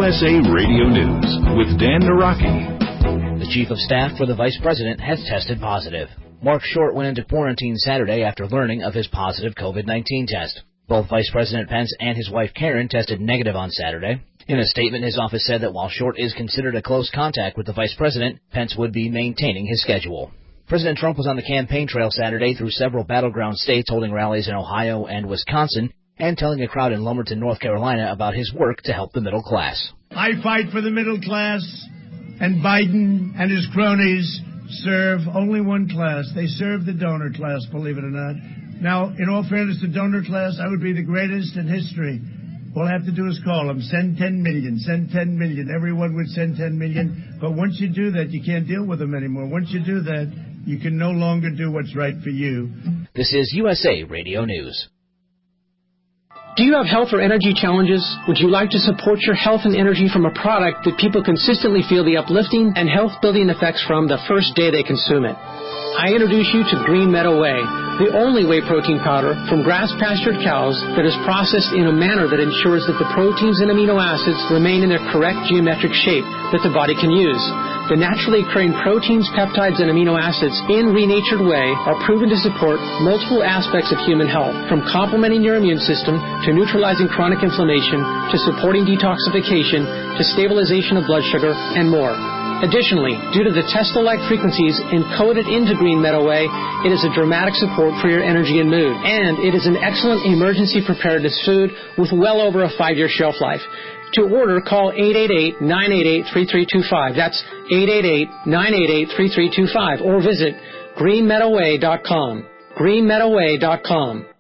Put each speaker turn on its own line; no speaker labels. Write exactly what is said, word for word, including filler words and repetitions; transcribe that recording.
S A Radio News with Dan Naraki.
The Chief of Staff for the Vice President has tested positive. Mark Short went into quarantine Saturday after learning of his positive COVID nineteen test. Both Vice President Pence and his wife Karen tested negative on Saturday. In a statement, his office said that while Short is considered a close contact with the Vice President, Pence would be maintaining his schedule. President Trump was on the campaign trail Saturday through several battleground states, holding rallies in Ohio and Wisconsin, and telling a crowd in Lumberton, North Carolina about his work to help the middle class.
I fight for the middle class, and Biden and his cronies serve only one class. They serve the donor class, believe it or not. Now, in all fairness, the donor class, I would be the greatest in history. All I have to do is call them, send ten million, send ten million. Everyone would send ten million. But once you do that, you can't deal with them anymore. Once you do that, you can no longer do what's right for you.
This is U S A Radio News.
Do you have health or energy challenges? Would you like to support your health and energy from a product that people consistently feel the uplifting and health-building effects from the first day they consume it? I introduce you to Green Meadow Whey, the only whey protein powder from grass-pastured cows that is processed in a manner that ensures that the proteins and amino acids remain in their correct geometric shape that the body can use. The naturally occurring proteins, peptides, and amino acids in renatured whey are proven to support multiple aspects of human health, from complementing your immune system to neutralizing chronic inflammation to supporting detoxification to stabilization of blood sugar and more. Additionally, due to the Tesla-like frequencies encoded into Green Meadow Whey, it is a dramatic support for your energy and mood, and it is an excellent emergency preparedness food with well over a five-year shelf life. To order, call eight eight eight, nine eight eight, three three two five. That's eight eight eight, nine eight eight, three three two five, or visit green meadow whey dot com. green meadow whey dot com.